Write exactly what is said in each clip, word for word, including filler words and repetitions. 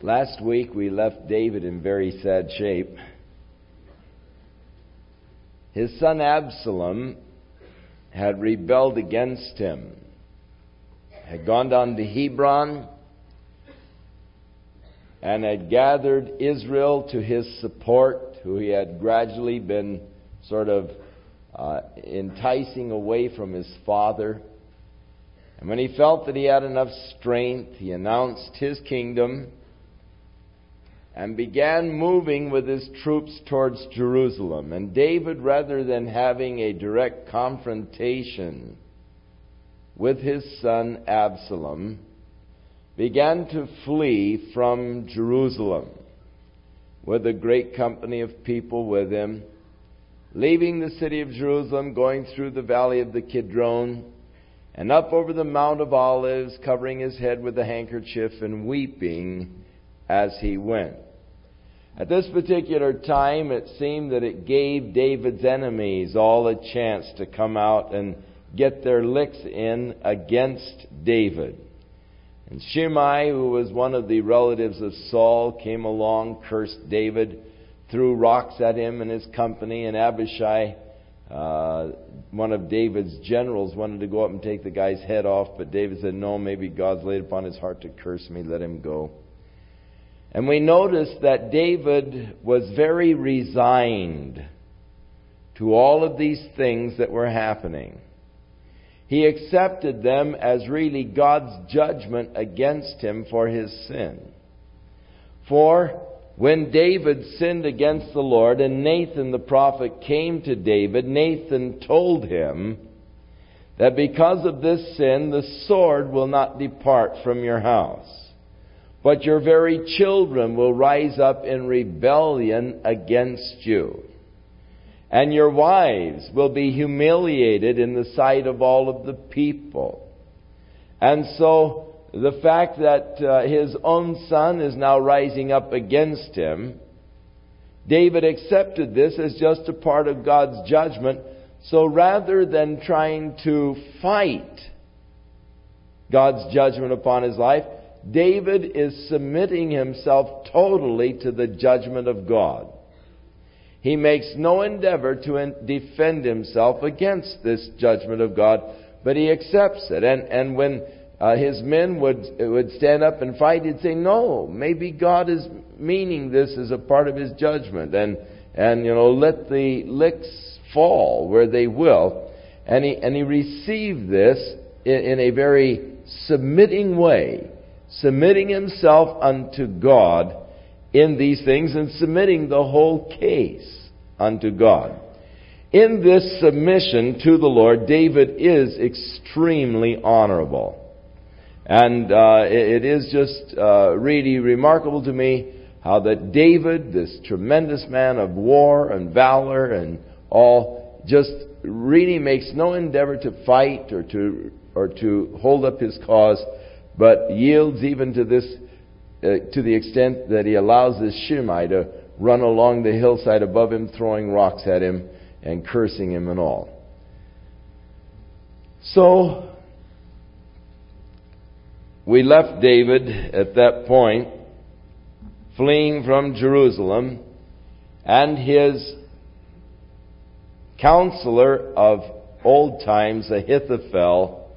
Last week we left David in very sad shape. His son Absalom had rebelled against him, had gone down to Hebron, and had gathered Israel to his support, who he had gradually been sort of uh, enticing away from his father. And when he felt that he had enough strength, he announced his kingdom and began moving with his troops towards Jerusalem. And David, rather than having a direct confrontation with his son Absalom, began to flee from Jerusalem with a great company of people with him, leaving the city of Jerusalem, going through the valley of the Kidron, and up over the Mount of Olives, covering his head with a handkerchief and weeping as he went. At this particular time, it seemed that it gave David's enemies all a chance to come out and get their licks in against David. And Shimei, who was one of the relatives of Saul, came along, cursed David, threw rocks at him and his company, and Abishai, uh, one of David's generals, wanted to go up and take the guy's head off, but David said, no, maybe God's laid upon his heart to curse me, let him go. And we notice that David was very resigned to all of these things that were happening. He accepted them as really God's judgment against him for his sin. For when David sinned against the Lord and Nathan the prophet came to David, Nathan told him that because of this sin, the sword will not depart from your house, but your very children will rise up in rebellion against you. And your wives will be humiliated in the sight of all of the people. And so the fact that uh, his own son is now rising up against him, David accepted this as just a part of God's judgment. So rather than trying to fight God's judgment upon his life, David is submitting himself totally to the judgment of God. He makes no endeavor to defend himself against this judgment of God, but he accepts it. And and when uh, his men would would stand up and fight, he'd say, "No, maybe God is meaning this as a part of His judgment, and and you know, let the licks fall where they will." And he and he received this in, in a very submitting way, submitting himself unto God in these things and submitting the whole case unto God. In this submission to the Lord, David is extremely honorable. And uh, it, it is just uh, really remarkable to me how that David, this tremendous man of war and valor and all, just really makes no endeavor to fight or to or to hold up his cause, but yields even to this Uh, to the extent that he allows this Shimei to run along the hillside above him, throwing rocks at him and cursing him and all. So, we left David at that point, fleeing from Jerusalem, and his counselor of old times, Ahithophel,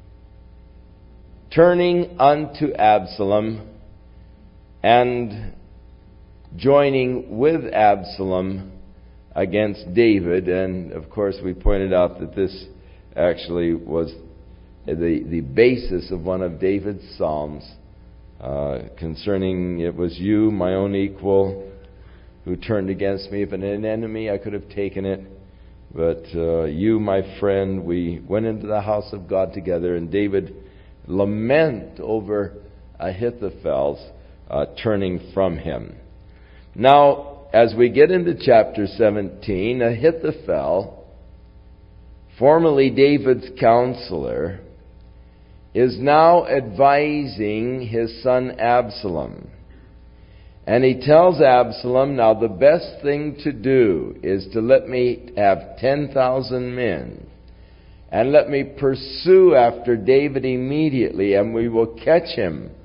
turning unto Absalom and joining with Absalom against David. And of course we pointed out that this actually was the, the basis of one of David's psalms uh, concerning, it was you, my own equal, who turned against me. If an enemy, I could have taken it. But uh, you, my friend, we went into the house of God together. And David lament over Ahithophel's Uh, turning from him. Now, as we get into chapter seventeen, Ahithophel, formerly David's counselor, is now advising his son Absalom. And he tells Absalom, now the best thing to do is to let me have ten thousand men, and let me pursue after David immediately, and we will catch him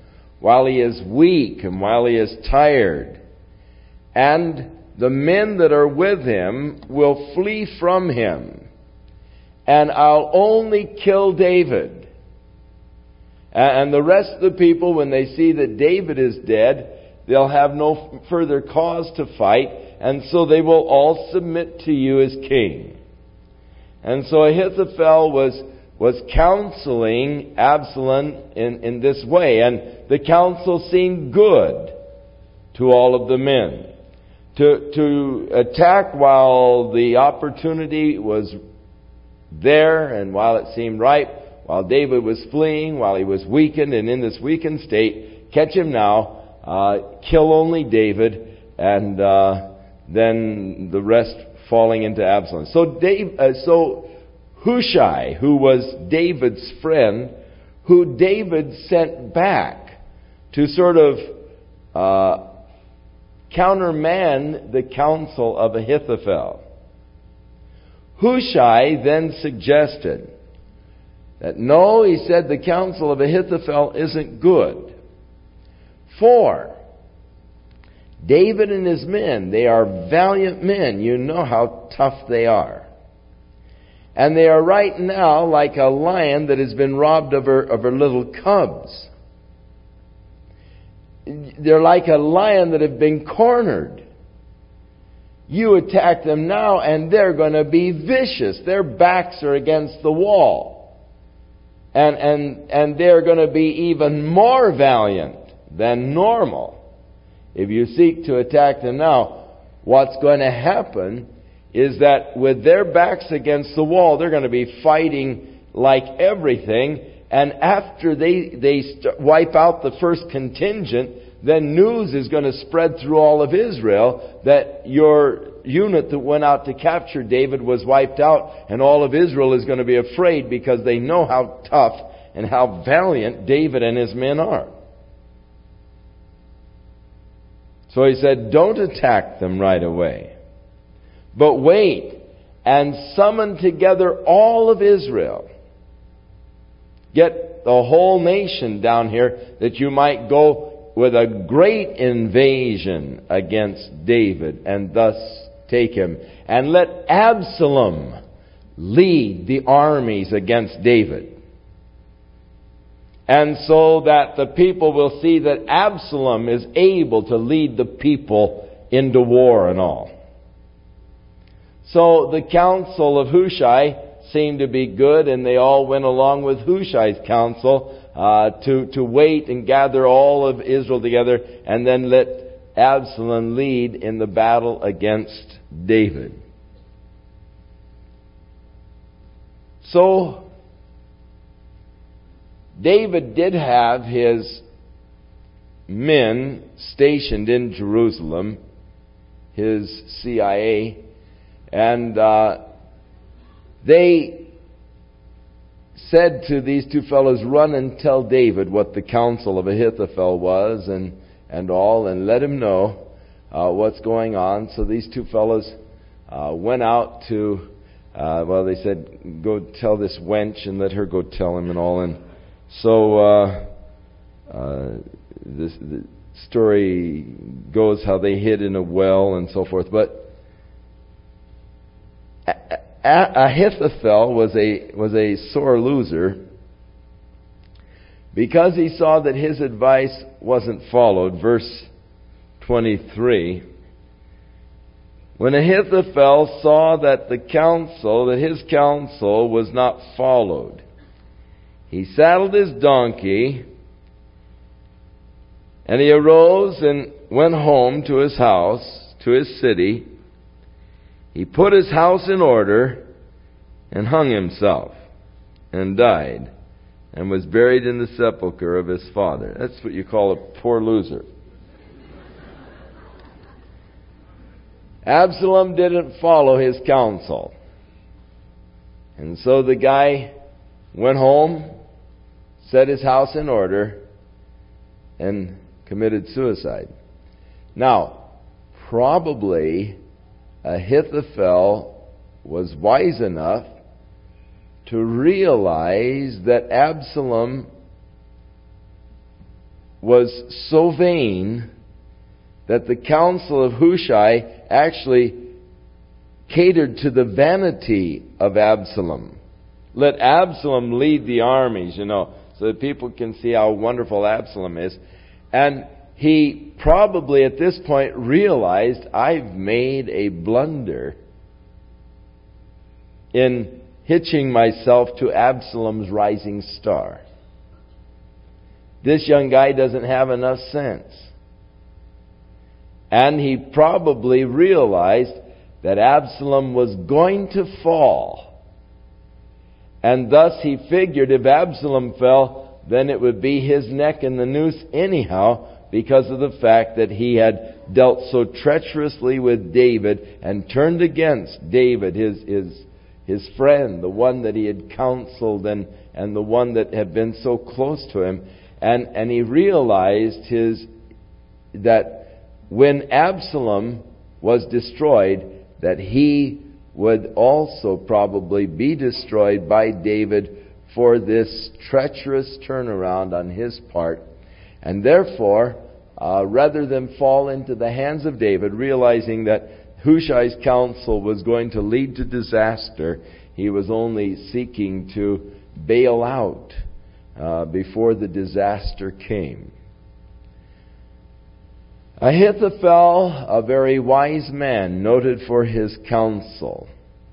while he is weak and while he is tired. And the men that are with him will flee from him. And I'll only kill David. And the rest of the people, when they see that David is dead, they'll have no further cause to fight. And so they will all submit to you as king. And so Ahithophel was, was counseling Absalom in, in this way. And the counsel seemed good to all of the men. To, to attack while the opportunity was there and while it seemed ripe, while David was fleeing, while he was weakened and in this weakened state, catch him now, uh, kill only David, and uh, then the rest falling into Absalom. So, Dave, uh, so Hushai, who was David's friend, who David sent back to sort of uh, countermand the counsel of Ahithophel. Hushai then suggested that no, he said, the counsel of Ahithophel isn't good. For David and his men, they are valiant men. You know how tough they are. And they are right now like a lion that has been robbed of her, of her little cubs. They're like a lion that have been cornered. You attack them now and they're going to be vicious. Their backs are against the wall. And, and, and they're going to be even more valiant than normal. If you seek to attack them now, what's going to happen is that with their backs against the wall, they're going to be fighting like everything. And after they, they st- wipe out the first contingent, then news is going to spread through all of Israel that your unit that went out to capture David was wiped out, and all of Israel is going to be afraid because they know how tough and how valiant David and his men are. So he said, don't attack them right away, but wait and summon together all of Israel. Get the whole nation down here that you might go with a great invasion against David and thus take him. And let Absalom lead the armies against David. And so that the people will see that Absalom is able to lead the people into war and all. So the counsel of Hushai seemed to be good, and they all went along with Hushai's counsel uh, to, to wait and gather all of Israel together and then let Absalom lead in the battle against David. So, David did have his men stationed in Jerusalem, his C I A, and uh, they said to these two fellows, run and tell David what the counsel of Ahithophel was and, and all, and let him know uh, what's going on. So these two fellows uh, went out to, uh, well, they said, go tell this wench and let her go tell him and all. And so uh, uh, this, the story goes how they hid in a well and so forth. But Ahithophel was a was a sore loser because he saw that his advice wasn't followed. Verse twenty-three. When Ahithophel saw that the counsel, that his counsel was not followed, he saddled his donkey, and he arose and went home to his house, to his city. He put his house in order and hung himself and died and was buried in the sepulchre of his father. That's what you call a poor loser. Absalom didn't follow his counsel. And so the guy went home, set his house in order, and committed suicide. Now, probably Ahithophel was wise enough to realize that Absalom was so vain that the counsel of Hushai actually catered to the vanity of Absalom. Let Absalom lead the armies, you know, so that people can see how wonderful Absalom is. And he probably at this point realized, I've made a blunder in hitching myself to Absalom's rising star. This young guy doesn't have enough sense. And he probably realized that Absalom was going to fall. And thus he figured if Absalom fell, then it would be his neck in the noose anyhow, because of the fact that he had dealt so treacherously with David and turned against David, his his his friend, the one that he had counseled and, and the one that had been so close to him. And and he realized his that when Absalom was destroyed, that he would also probably be destroyed by David for this treacherous turnaround on his part. And therefore, uh, rather than fall into the hands of David, realizing that Hushai's counsel was going to lead to disaster, he was only seeking to bail out uh, before the disaster came. Ahithophel, a very wise man, noted for his counsel.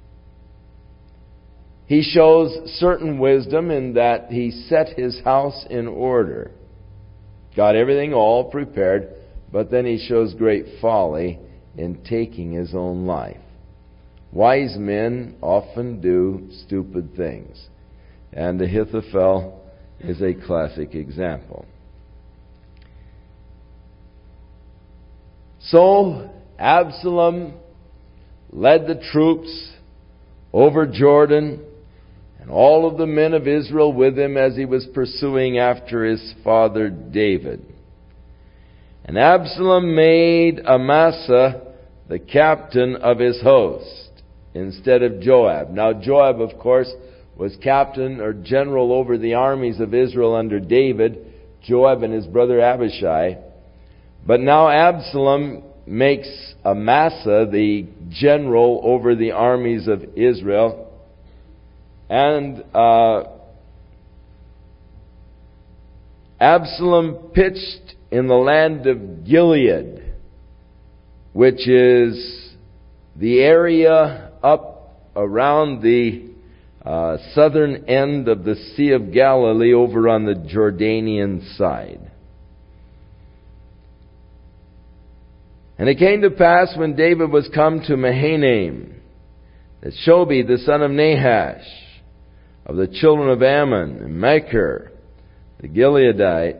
He shows certain wisdom in that he set his house in order. Got everything all prepared, but then he shows great folly in taking his own life. Wise men often do stupid things, and Ahithophel is a classic example. So Absalom led the troops over Jordan, and all of the men of Israel with him as he was pursuing after his father David. And Absalom made Amasa the captain of his host instead of Joab. Now Joab, of course, was captain or general over the armies of Israel under David, Joab and his brother Abishai. But now Absalom makes Amasa the general over the armies of Israel. And uh, Absalom pitched in the land of Gilead, which is the area up around the uh, southern end of the Sea of Galilee over on the Jordanian side. And it came to pass when David was come to Mahanaim, that Shobi the son of Nahash, of the children of Ammon, and Machir the Gileadite,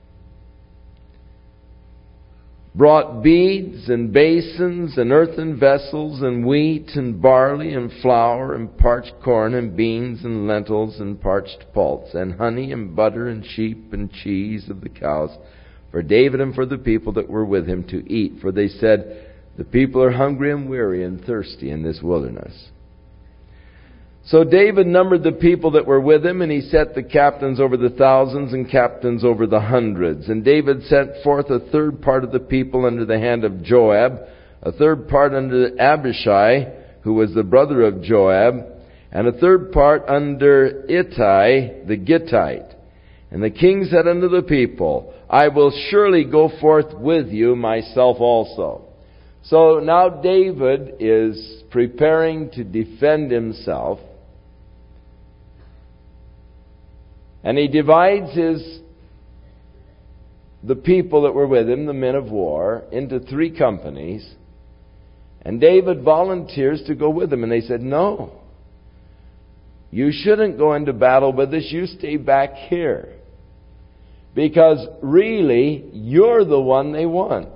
brought beads and basins and earthen vessels and wheat and barley and flour and parched corn and beans and lentils and parched pulse and honey and butter and sheep and cheese of the cows for David and for the people that were with him to eat. For they said, the people are hungry and weary and thirsty in this wilderness. So David numbered the people that were with him, and he set the captains over the thousands and captains over the hundreds. And David sent forth a third part of the people under the hand of Joab, a third part under Abishai, who was the brother of Joab, and a third part under Ittai the Gittite. And the king said unto the people, I will surely go forth with you myself also. So now David is preparing to defend himself. And he divides his the people that were with him, the men of war, into three companies. And David volunteers to go with them. And they said, no, you shouldn't go into battle with us. You stay back here. Because really, you're the one they want.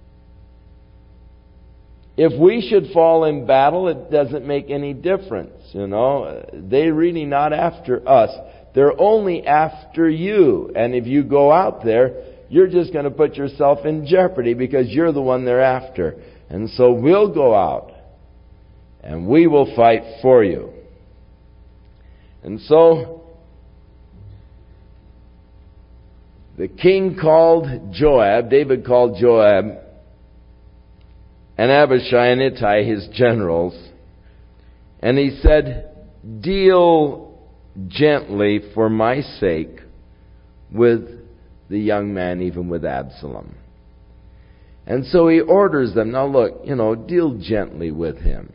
If we should fall in battle, it doesn't make any difference. You know, they're really not after us. They're only after you. And if you go out there, you're just going to put yourself in jeopardy because you're the one they're after. And so we'll go out and we will fight for you. And so the king called Joab, David called Joab, and Abishai and Ittai, his generals, and he said, "Deal gently for my sake with the young man, even with Absalom." And so he orders them, now look, you know, deal gently with him.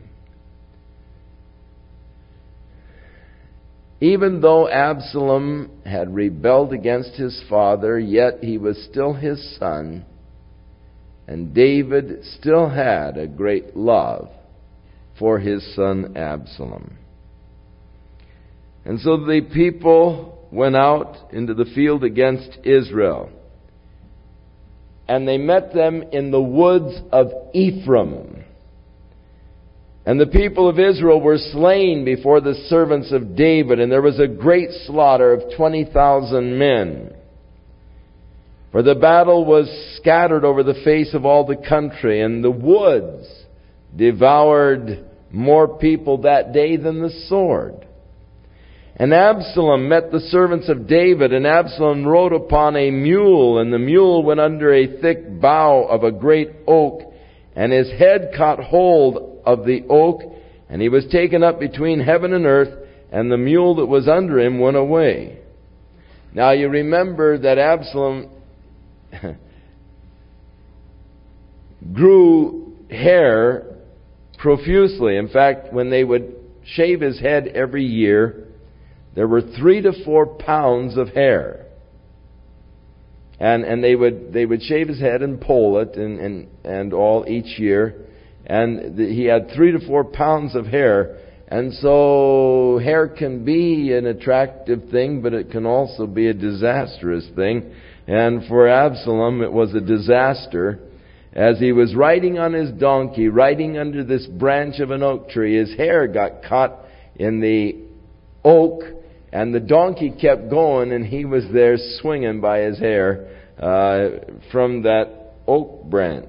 Even though Absalom had rebelled against his father, yet he was still his son, and David still had a great love for his son Absalom. And so the people went out into the field against Israel, and they met them in the woods of Ephraim. And the people of Israel were slain before the servants of David, and there was a great slaughter of twenty thousand men. For the battle was scattered over the face of all the country, and the woods devoured more people that day than the sword. And Absalom met the servants of David, and Absalom rode upon a mule, and the mule went under a thick bough of a great oak, and his head caught hold of the oak, and he was taken up between heaven and earth, and the mule that was under him went away. Now you remember that Absalom grew hair profusely. In fact, when they would shave his head every year, there were three to four pounds of hair. And and they would they would shave his head and poll it and, and, and all each year. And the, he had three to four pounds of hair. And so hair can be an attractive thing, but it can also be a disastrous thing. And for Absalom, it was a disaster. As he was riding on his donkey, riding under this branch of an oak tree, his hair got caught in the oak, and the donkey kept going, and he was there swinging by his hair uh, from that oak branch.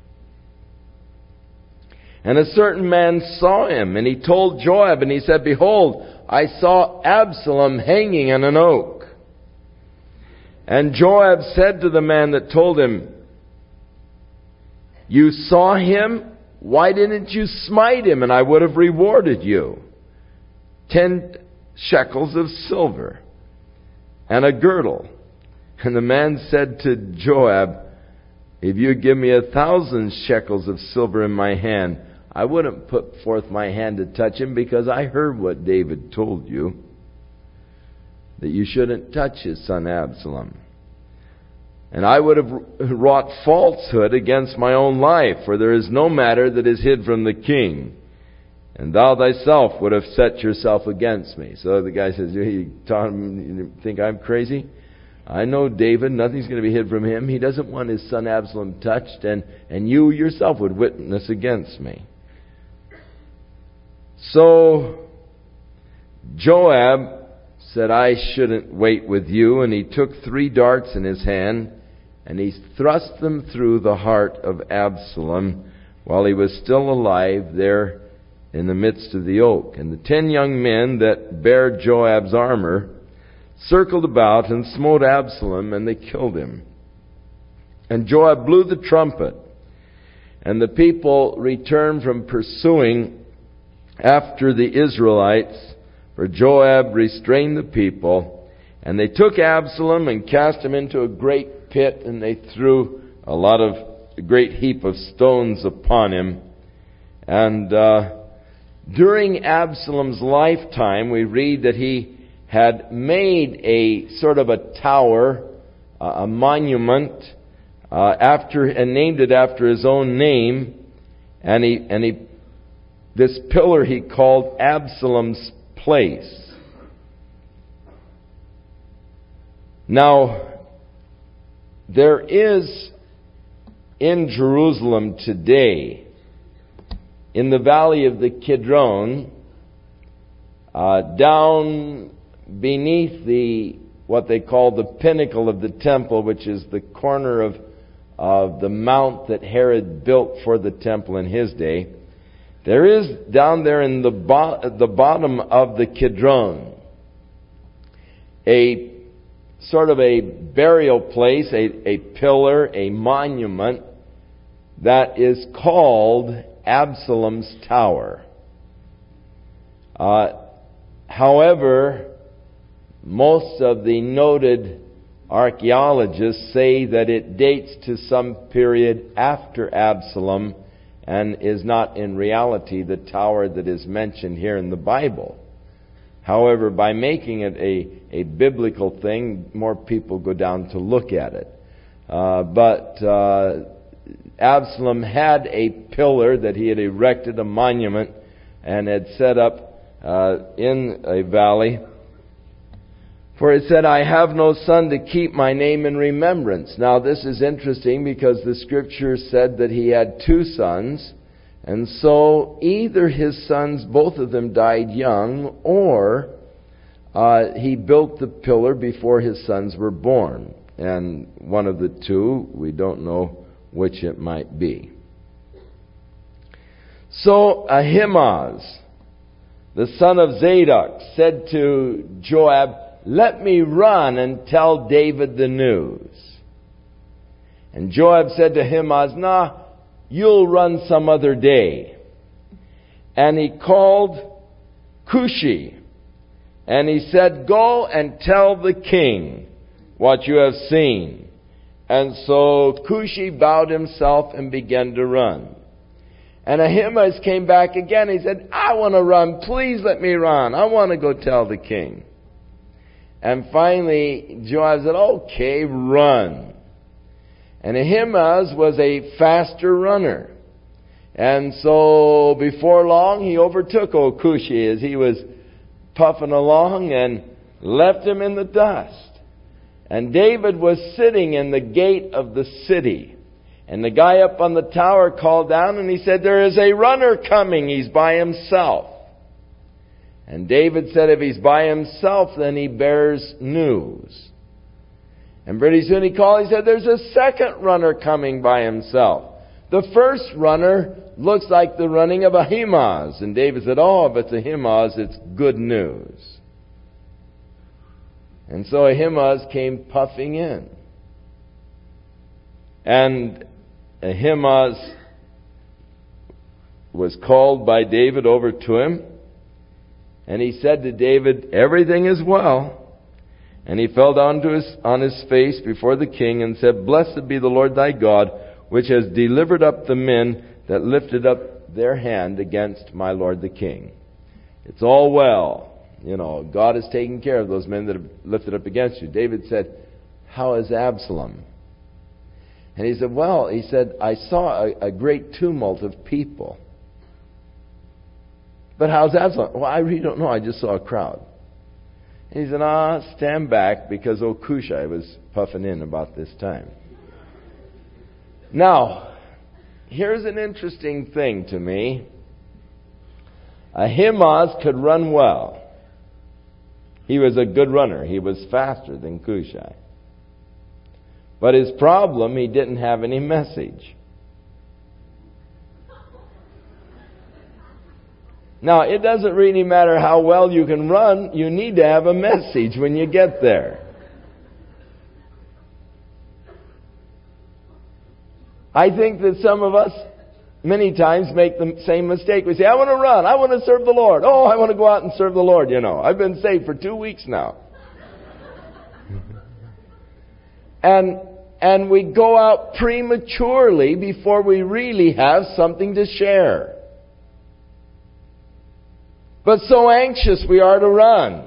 And a certain man saw him, and he told Joab, and he said, "Behold, I saw Absalom hanging on an oak." And Joab said to the man that told him, "You saw him? Why didn't you smite him, and I would have rewarded you ten shekels of silver and a girdle?" And the man said to Joab, "If you give me a thousand shekels of silver in my hand, I wouldn't put forth my hand to touch him, because I heard what David told you, that you shouldn't touch his son Absalom. And I would have wrought falsehood against my own life, for there is no matter that is hid from the king. And thou thyself would have set yourself against me." So the guy says, "You, you think I'm crazy? I know David, nothing's going to be hid from him. He doesn't want his son Absalom touched, and, and you yourself would witness against me." So Joab said, "I shouldn't wait with you." And he took three darts in his hand, and he thrust them through the heart of Absalom while he was still alive there in the midst of the oak. And the ten young men that bare Joab's armor circled about and smote Absalom, and they killed him. And Joab blew the trumpet, and the people returned from pursuing after the Israelites, for Joab restrained the people. And they took Absalom and cast him into a great pit, and they threw a lot of a great heap of stones upon him. And uh, during Absalom's lifetime, we read that he had made a sort of a tower, uh, a monument, uh, after and named it after his own name, and he and he this pillar he called Absalom's Place. Now, there is in Jerusalem today, in the valley of the Kidron, uh, down beneath the what they call the pinnacle of the temple, which is the corner of of the mount that Herod built for the temple in his day, there is down there in the bo- the bottom of the Kidron a sort of a burial place, a, a pillar, a monument that is called Absalom's Tower. Uh, however, most of the noted archaeologists say that it dates to some period after Absalom and is not in reality the tower that is mentioned here in the Bible. However, by making it a, a biblical thing, more people go down to look at it. Uh, but uh, Absalom had a pillar that he had erected, a monument, and had set up uh, in a valley. For it said, I have no son to keep my name in remembrance. Now this is interesting because the Scripture said that he had two sons. And so either his sons, both of them died young, or uh, he built the pillar before his sons were born. And one of the two, we don't know which it might be. So Ahimaaz, the son of Zadok, said to Joab, let me run and tell David the news. And Joab said to Ahimaaz, nah, you'll run some other day. And he called Cushi, and he said, go and tell the king what you have seen. And so Cushi bowed himself and began to run. And Ahimaaz came back again. He said, I want to run. Please let me run. I want to go tell the king. And finally, Joab said, okay, run. And Ahimaaz was a faster runner. And so before long, he overtook old Cushi as he was puffing along and left him in the dust. And David was sitting in the gate of the city. And the guy up on the tower called down and he said, there is a runner coming. He's by himself. And David said, if he's by himself, then he bears news. And pretty soon he called, he said, there's a second runner coming by himself. The first runner looks like the running of Ahimaaz. And David said, oh, if it's Ahimaaz, it's good news. And so Ahimaaz came puffing in. And Ahimaaz was called by David over to him. And he said to David, everything is well. And he fell down to his, on his face before the king and said, blessed be the Lord thy God, which has delivered up the men that lifted up their hand against my lord the king. It's all well. You know, God has taken care of those men that have lifted up against you. David said, how is Absalom? And he said, well, he said, I saw a, a great tumult of people. But how's Absalom? Well, I really don't know. I just saw a crowd. And he said, ah, stand back, because old Cushi was puffing in about this time. Now, here's an interesting thing to me. Ahimaaz could run well. He was a good runner. He was faster than Cushi. But his problem, he didn't have any message. Now, it doesn't really matter how well you can run. You need to have a message when you get there. I think that some of us many times make the same mistake. We say, I want to run. I want to serve the Lord. Oh, I want to go out and serve the Lord, you know. I've been saved for two weeks now. and and we go out prematurely before we really have something to share. But so anxious we are to run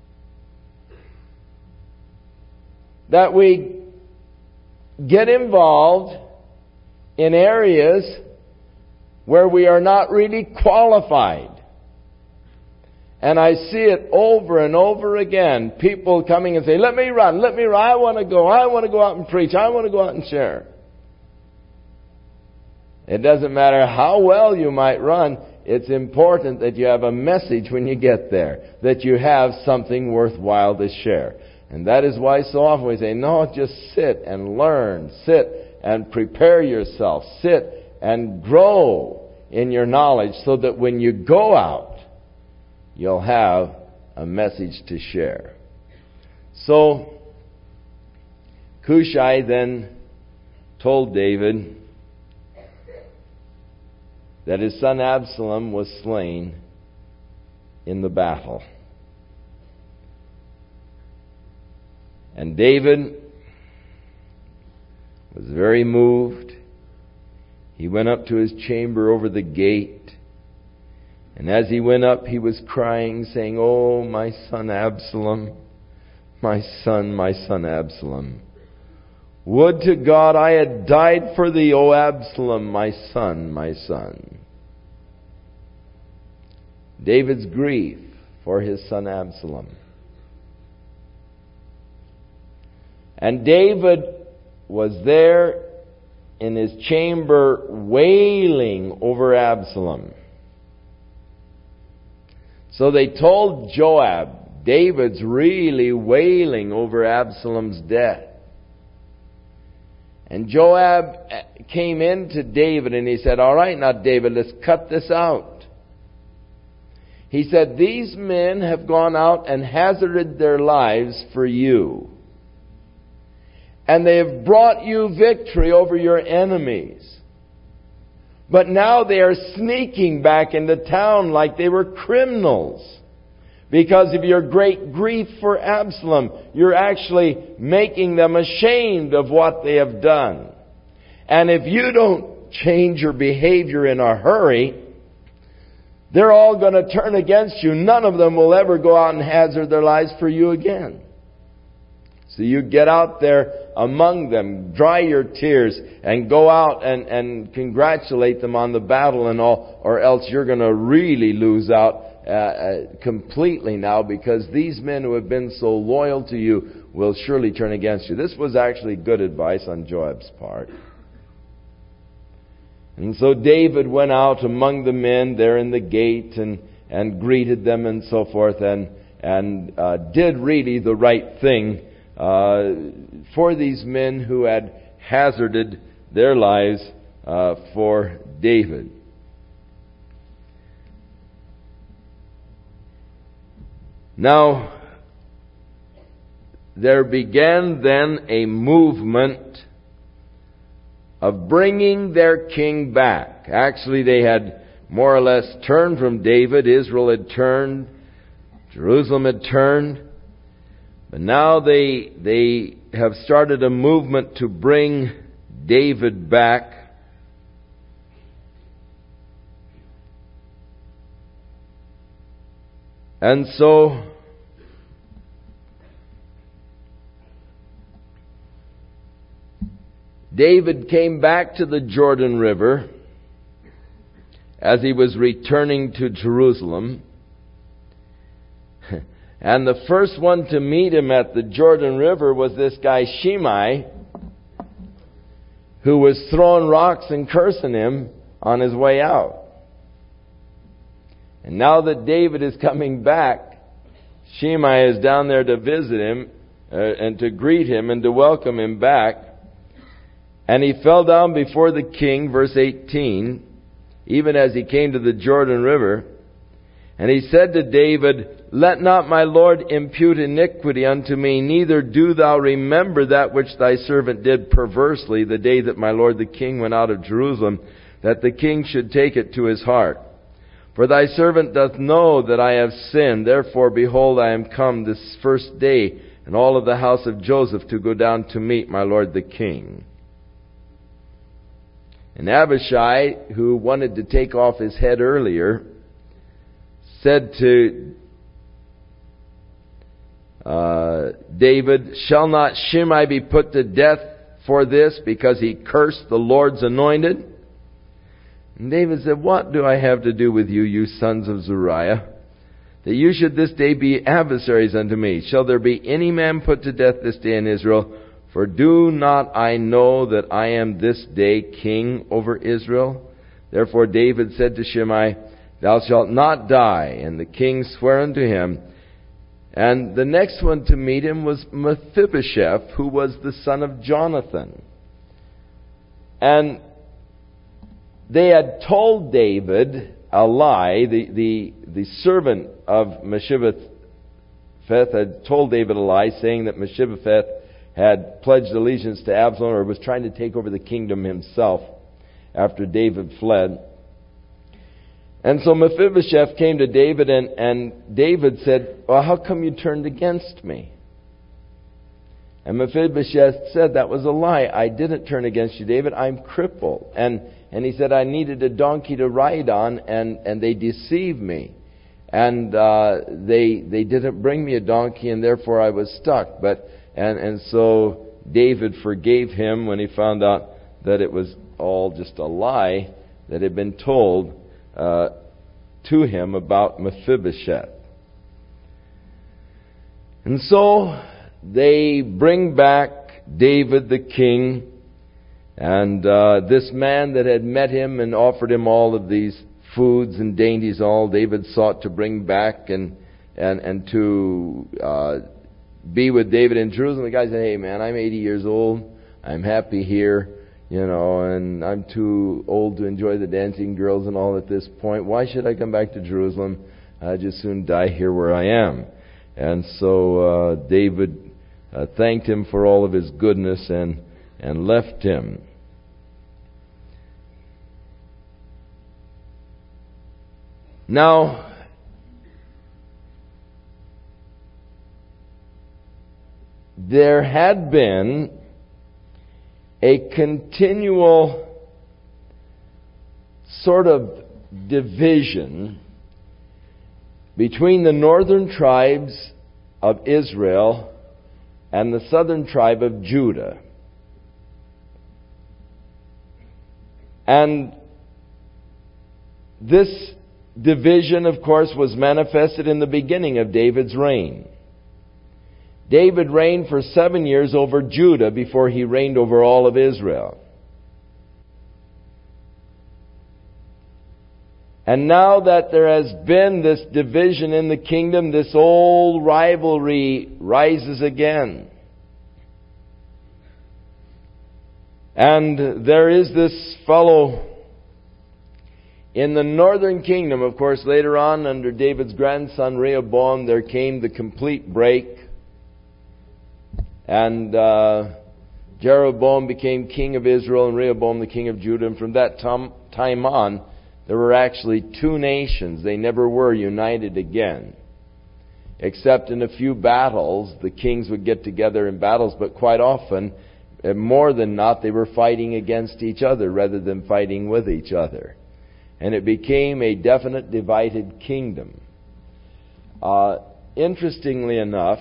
that we get involved in areas where we are not really qualified. And I see it over and over again. People coming and saying, let me run, let me run, I want to go, I want to go out and preach, I want to go out and share. It doesn't matter how well you might run. It's important that you have a message when you get there, that you have something worthwhile to share. And that is why so often we say, no, just sit and learn, sit and prepare yourself, sit and grow in your knowledge so that when you go out, you'll have a message to share. So, Hushai then told David that his son Absalom was slain in the battle. And David was very moved. He went up to his chamber over the gate. And as he went up, he was crying, saying, "Oh, my son Absalom, my son, my son Absalom. Would to God I had died for thee, O Absalom, my son, my son." David's grief for his son Absalom. And David was there in his chamber wailing over Absalom. So they told Joab, "David's really wailing over Absalom's death." And Joab came in to David and he said, "All right, now David, let's cut this out." He said, "These men have gone out and hazarded their lives for you. And they have brought you victory over your enemies. But now they are sneaking back into town like they were criminals. Because of your great grief for Absalom, you're actually making them ashamed of what they have done. And if you don't change your behavior in a hurry, they're all going to turn against you. None of them will ever go out and hazard their lives for you again. So you get out there among them, dry your tears, and go out and, and congratulate them on the battle and all, or else you're going to really lose out uh, uh, completely now, because these men who have been so loyal to you will surely turn against you." This was actually good advice on Joab's part. And so David went out among the men there in the gate and, and greeted them and so forth, and, and uh, did really the right thing Uh, for these men who had hazarded their lives uh, for David. Now, there began then a movement of bringing their king back. Actually, they had more or less turned from David. Israel had turned. Jerusalem had turned. But now they they have started a movement to bring David back. And so David came back to the Jordan River as he was returning to Jerusalem. And the first one to meet him at the Jordan River was this guy Shimei, who was throwing rocks and cursing him on his way out. And now that David is coming back, Shimei is down there to visit him uh, and to greet him and to welcome him back. And he fell down before the king, verse eighteen, even as he came to the Jordan River. And he said to David, "Let not my lord impute iniquity unto me, neither do thou remember that which thy servant did perversely the day that my lord the king went out of Jerusalem, that the king should take it to his heart. For thy servant doth know that I have sinned. Therefore, behold, I am come this first day, and all of the house of Joseph, to go down to meet my lord the king." And Abishai, who wanted to take off his head earlier, said to uh, David, "Shall not Shimei be put to death for this, because he cursed the Lord's anointed?" And David said, "What do I have to do with you, you sons of Zeruiah, that you should this day be adversaries unto me? Shall there be any man put to death this day in Israel? For do not I know that I am this day king over Israel?" Therefore David said to Shimei, "Thou shalt not die." And the king sware unto him. And the next one to meet him was Mephibosheth, who was the son of Jonathan. And they had told David a lie. The, the, the servant of Mephibosheth had told David a lie, saying that Mephibosheth had pledged allegiance to Absalom, or was trying to take over the kingdom himself after David fled. And so Mephibosheth came to David, and, and David said, well, how come you turned against me? And Mephibosheth said, that was a lie. I didn't turn against you, David. I'm crippled. And and he said, I needed a donkey to ride on, and, and they deceived me. And uh, they they didn't bring me a donkey, and therefore I was stuck. But and, and so David forgave him when he found out that it was all just a lie that had been told uh, to him about Mephibosheth. And so they bring back David the king, and uh, this man that had met him and offered him all of these foods and dainties, all David sought to bring back and and and to uh, be with David in Jerusalem. The guy said, hey man, I'm eighty years old. I'm happy here, you know, and I'm too old to enjoy the dancing girls and all at this point. Why should I come back to Jerusalem? I'd just soon die here where I am. And so uh, David Uh, thanked him for all of his goodness and and left him. Now, there had been a continual sort of division between the northern tribes of Israel and the southern tribe of Judah. And this division, of course, was manifested in the beginning of David's reign. David reigned for seven years over Judah before he reigned over all of Israel. And now that there has been this division in the kingdom, this old rivalry rises again. And there is this fellow in the northern kingdom. Of course, later on, under David's grandson Rehoboam, there came the complete break. And uh, Jeroboam became king of Israel and Rehoboam the king of Judah. And from that time on, there were actually two nations. They never were united again. Except in a few battles, the kings would get together in battles, but quite often, more than not, they were fighting against each other rather than fighting with each other. And it became a definite divided kingdom. Uh, interestingly enough,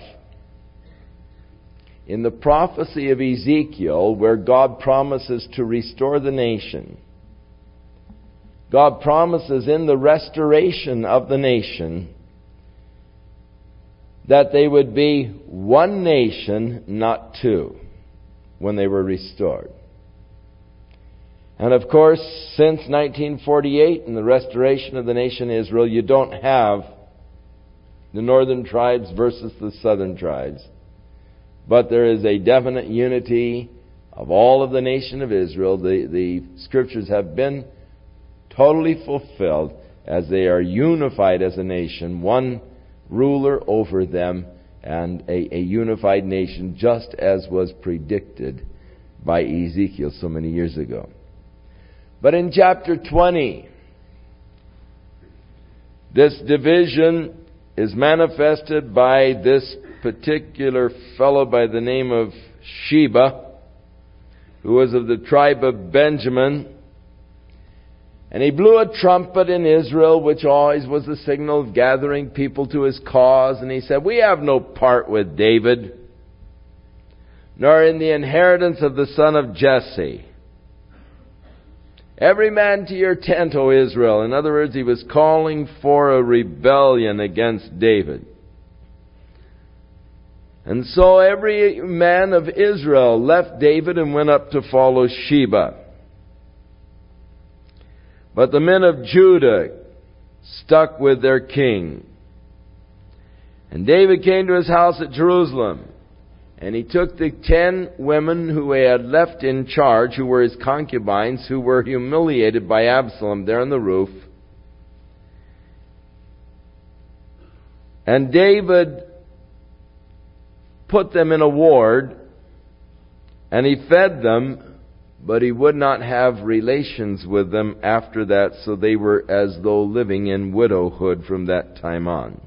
in the prophecy of Ezekiel, where God promises to restore the nation, God promises in the restoration of the nation that they would be one nation, not two, when they were restored. And of course, since nineteen forty-eight and the restoration of the nation Israel, you don't have the northern tribes versus the southern tribes. But there is a definite unity of all of the nation of Israel. The, the scriptures have been totally fulfilled as they are unified as a nation, one ruler over them, and a, a unified nation, just as was predicted by Ezekiel so many years ago. But in chapter twenty, this division is manifested by this particular fellow by the name of Sheba, who was of the tribe of Benjamin. And he blew a trumpet in Israel, which always was the signal of gathering people to his cause. And he said, we have no part with David, nor in the inheritance of the son of Jesse. Every man to your tent, O Israel. In other words, he was calling for a rebellion against David. And so every man of Israel left David and went up to follow Sheba. But the men of Judah stuck with their king. And David came to his house at Jerusalem. And he took the ten women who he had left in charge, who were his concubines, who were humiliated by Absalom there on the roof. And David put them in a ward And he fed them, but he would not have relations with them after that, so they were as though living in widowhood from that time on.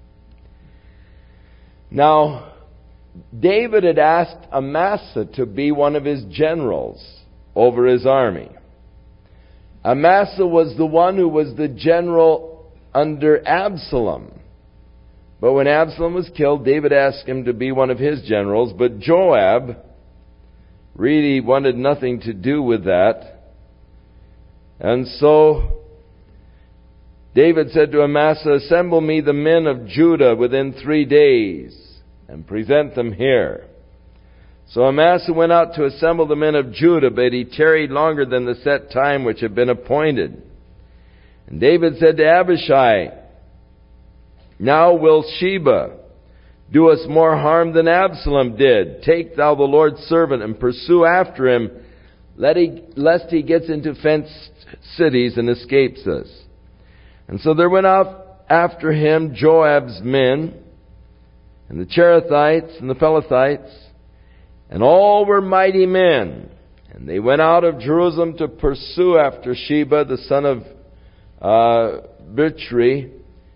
Now, David had asked Amasa to be one of his generals over his army. Amasa was the one who was the general under Absalom. But when Absalom was killed, David asked him to be one of his generals. But Joab really wanted nothing to do with that. And so David said to Amasa, "Assemble me the men of Judah within three days and present them here." So Amasa went out to assemble the men of Judah, but he tarried longer than the set time which had been appointed. And David said to Abishai, "Now will Sheba do us more harm than Absalom did. Take thou the Lord's servant and pursue after him, let he, lest he gets into fenced cities and escapes us." And so there went out after him Joab's men, and the Cherethites and the Pelethites, and all were mighty men. And they went out of Jerusalem to pursue after Sheba, the son of uh, Bichri.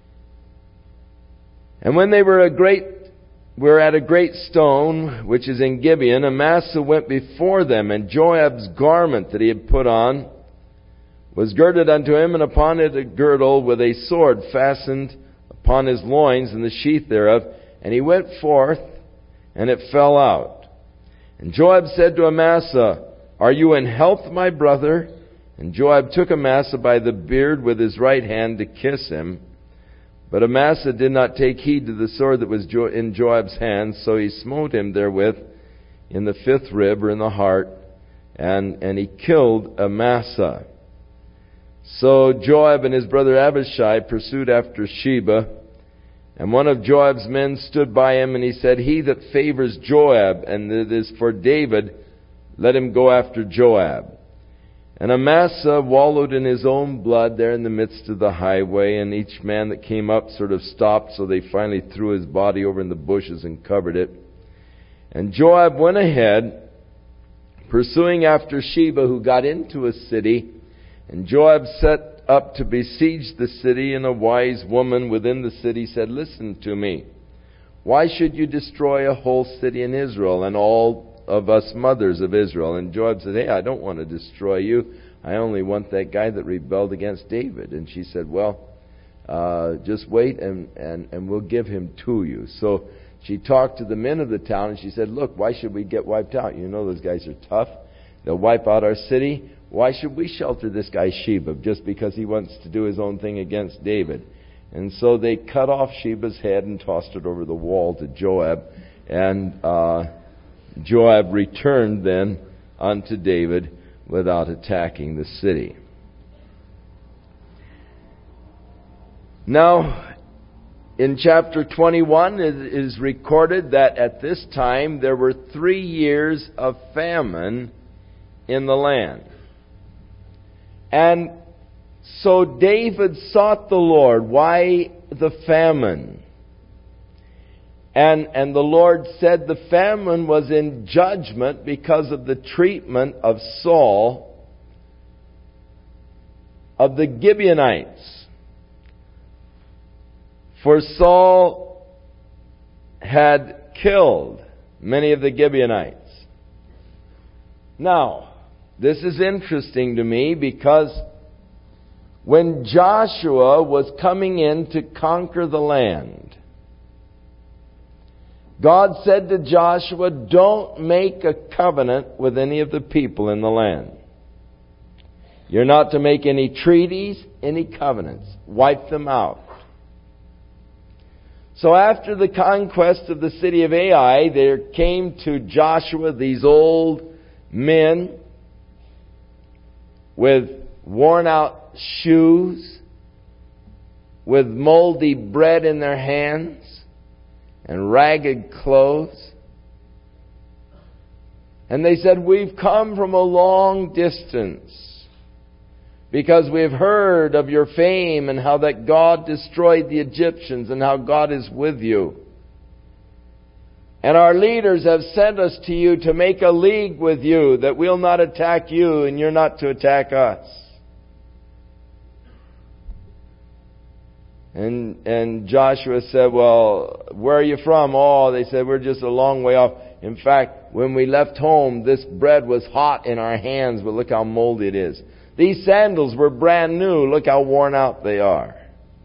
And when they were a great, were at a great stone, which is in Gibeon, Amasa went before them, and Joab's garment that he had put on was girded unto him, and upon it a girdle with a sword fastened upon his loins, and the sheath thereof. And he went forth, and it fell out. And Joab said to Amasa, "Are you in health, my brother?" And Joab took Amasa by the beard with his right hand to kiss him. But Amasa did not take heed to the sword that was in Joab's hand, so he smote him therewith in the fifth rib, or in the heart, and, and he killed Amasa. So Joab and his brother Abishai pursued after Sheba, and one of Joab's men stood by him, and he said, "He that favors Joab, and it is for David, let him go after Joab." And Amasa wallowed in his own blood there in the midst of the highway, and each man that came up sort of stopped, so they finally threw his body over in the bushes and covered it. And Joab went ahead, pursuing after Sheba, who got into a city, and Joab set up to besiege the city, and a wise woman within the city said, "Listen to me. Why should you destroy a whole city in Israel, and all of us mothers of Israel?" And Joab said, "Hey, I don't want to destroy you. I only want that guy that rebelled against David." And she said, "Well, uh, just wait and, and, and we'll give him to you." So she talked to the men of the town, and she said, "Look, why should we get wiped out? You know those guys are tough. They'll wipe out our city. Why should we shelter this guy Sheba just because he wants to do his own thing against David?" And so they cut off Sheba's head and tossed it over the wall to Joab. And uh, Joab returned then unto David without attacking the city. Now, in chapter twenty-one, it is recorded that at this time there were three years of famine in the land. And so David sought the Lord. Why the famine? And, and the Lord said the famine was in judgment because of the treatment of Saul, of the Gibeonites. For Saul had killed many of the Gibeonites. Now, this is interesting to me because when Joshua was coming in to conquer the land, God said to Joshua, "Don't make a covenant with any of the people in the land. You're not to make any treaties, any covenants. Wipe them out." So after the conquest of the city of Ai, there came to Joshua these old men with worn out shoes, with moldy bread in their hands, and ragged clothes. And they said, "We've come from a long distance because we've heard of your fame and how that God destroyed the Egyptians and how God is with you. And our leaders have sent us to you to make a league with you, that we'll not attack you and you're not to attack us. And and Joshua said, well, where are you from? Oh, they said, we're just a long way off. In fact, when we left home, this bread was hot in our hands, but look how moldy it is. These sandals were brand new. Look how worn out they are.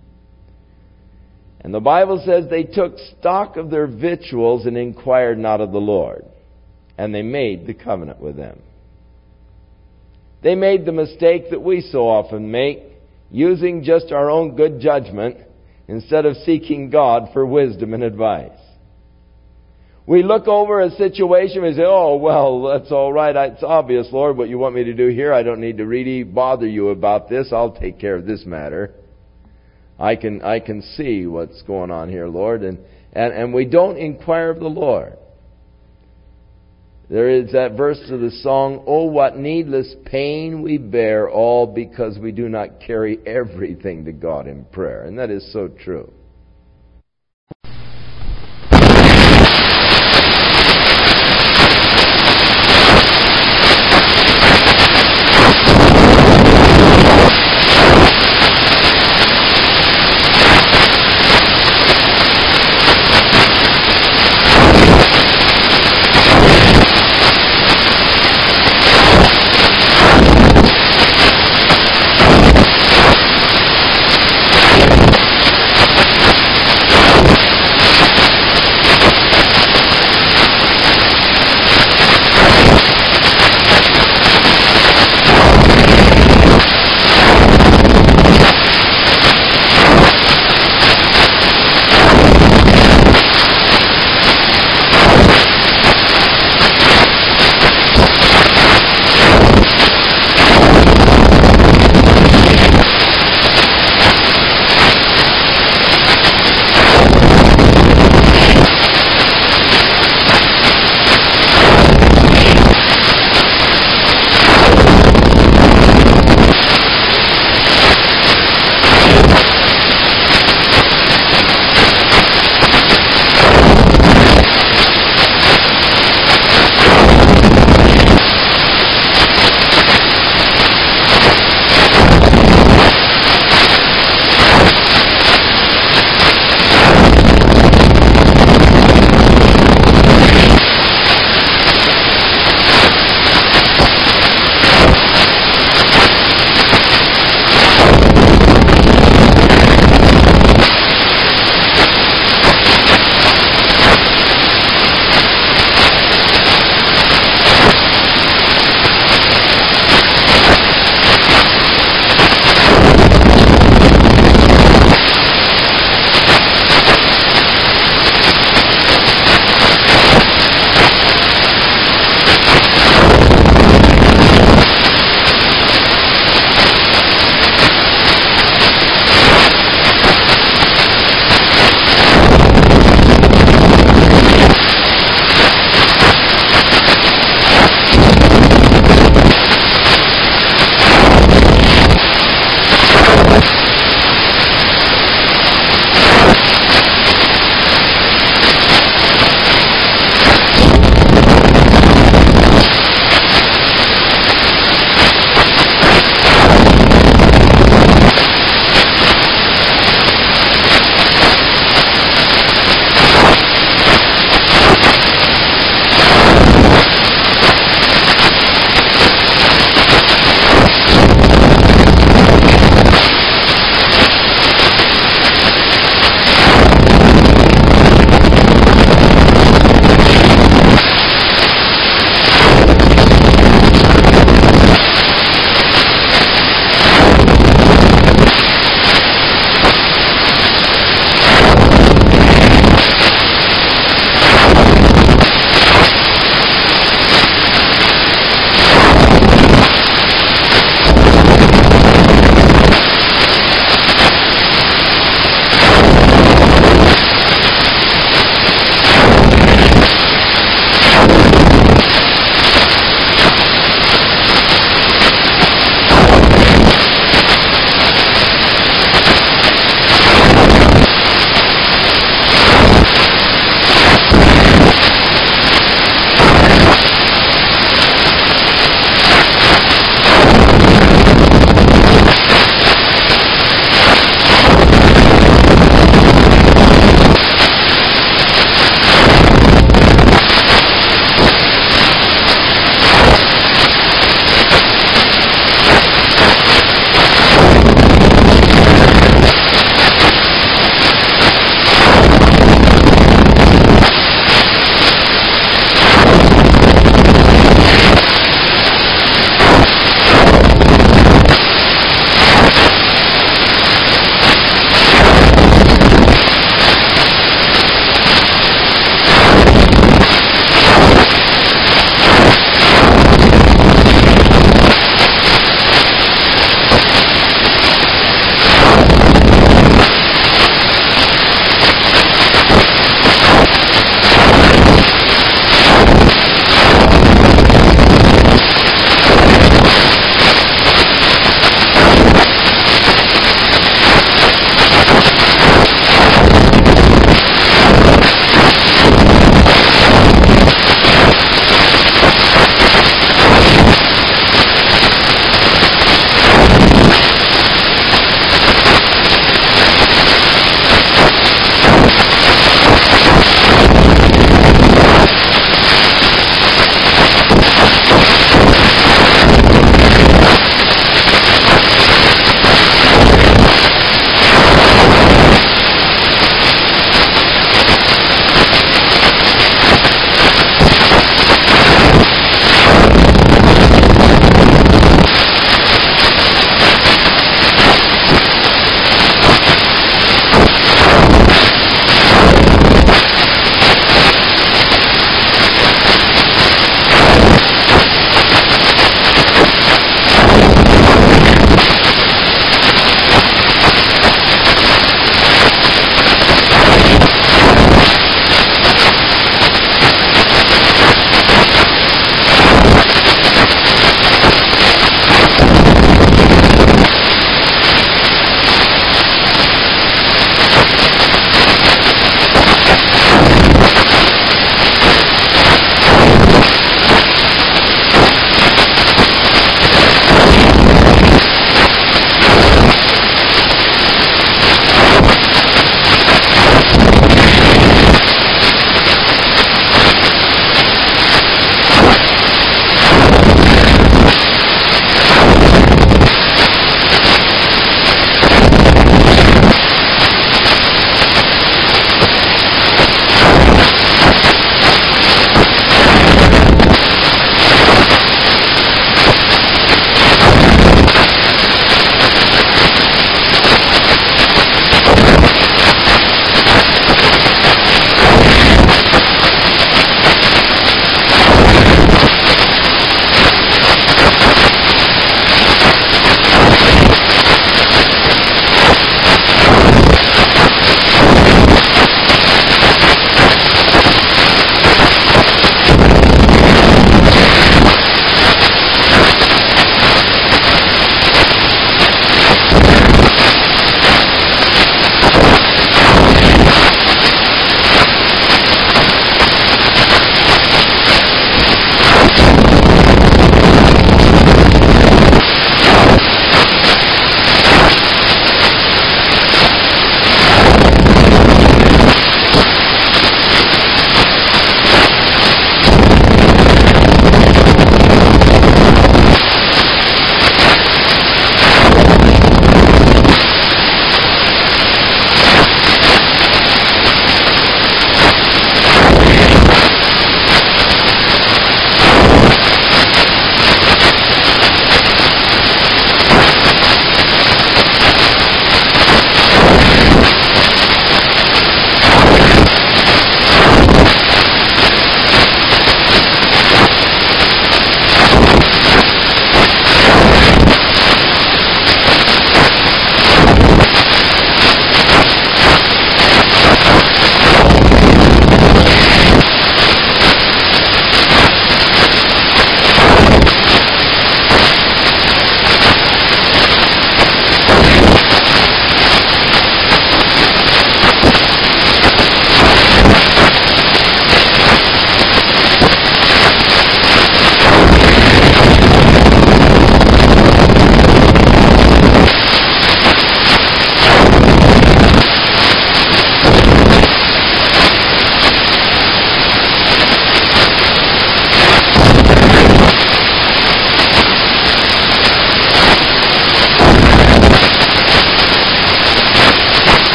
And the Bible says they took stock of their victuals and inquired not of the Lord. And they made the covenant with them. They made the mistake that we so often make, using just our own good judgment instead of seeking God for wisdom and advice. We look over a situation and say, oh, well, that's all right. It's obvious, Lord, what you want me to do here. I don't need to really bother you about this. I'll take care of this matter. I can I can see what's going on here, Lord. And, and, and we don't inquire of the Lord. There is that verse of the song, oh, what needless pain we bear, all because we do not carry everything to God in prayer. And that is so true.